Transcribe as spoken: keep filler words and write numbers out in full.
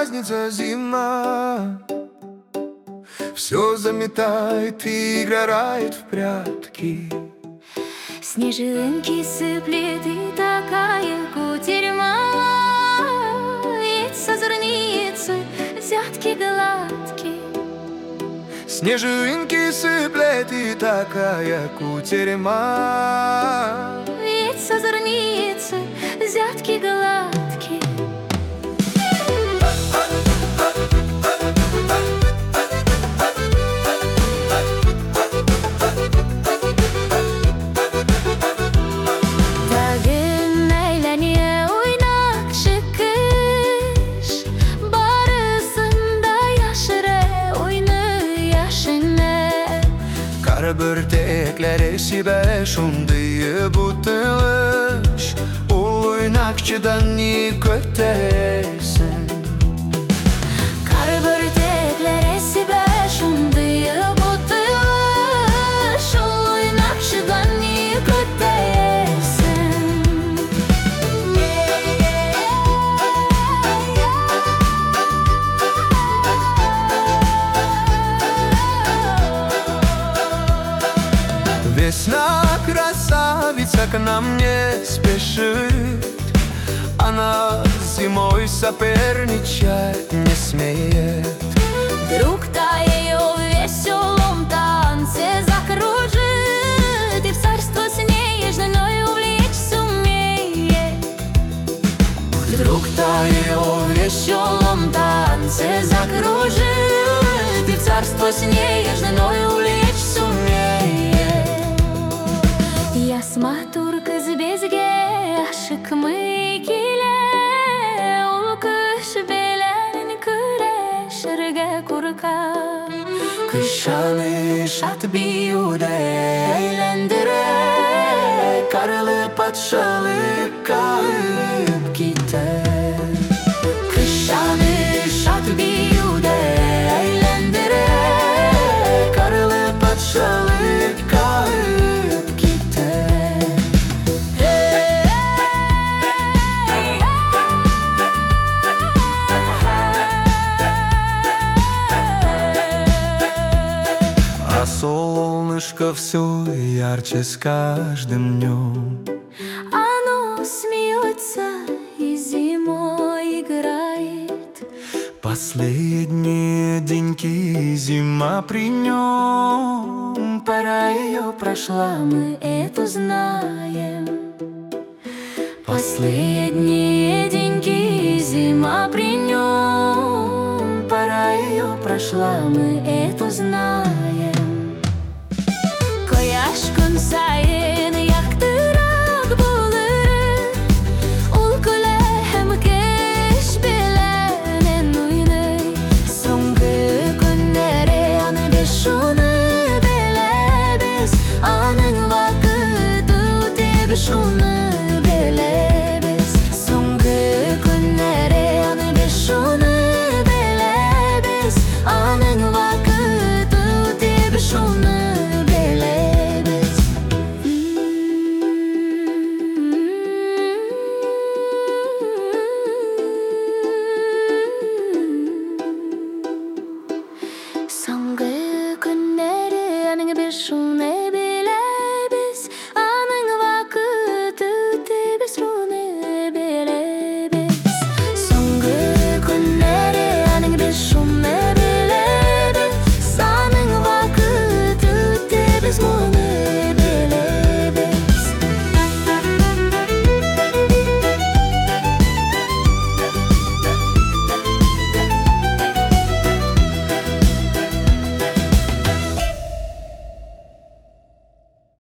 разница зима. Все заметает и играет в прятки. Снежинки сыплет, и такая кутерьма. Яйца зерницы, взятки гладкие. Снежинки сыплет, и такая кутерьма. Яйца зерницы, взятки гладкие. Bördekler esibe şundiye butılış. Ol oynakçıdan ni köteysen. Kar bördekler esibe şundiye butılış. Ol oynakçıdan ni köteysen. Весна красавица к нам не спешит. Она зимой соперничать не смеет. Друг-то ее в веселом танце закружит, и в царство с ней женой увлечь сумеет. Друг-то ее в веселом танце закружит, и в царство с ней женой увлечь сумеет. Ясма кыз безге ашыкмый келе, ул кыш белән көрәшергә курка. Кышаны шат биюдә әйләндерә, карлы патшалыкка алып китә. Кышаны шат биюдә әйләндерә, карлы патшалыкка алып китә. Солнышко все ярче с каждым днем. Оно смеется и зимой играет. Последние деньки зима при нем. Пора ее прошла, Мы это знаем. Последние деньги зима при нем. Пора ее прошла, мы это знаем. Кояш күн сайын яктырак булыр, ул көлә һәм кеш белән уйный. Соңгы көннәре аны без шуны беләбез, аның вакыты үтеп шуны беләбез.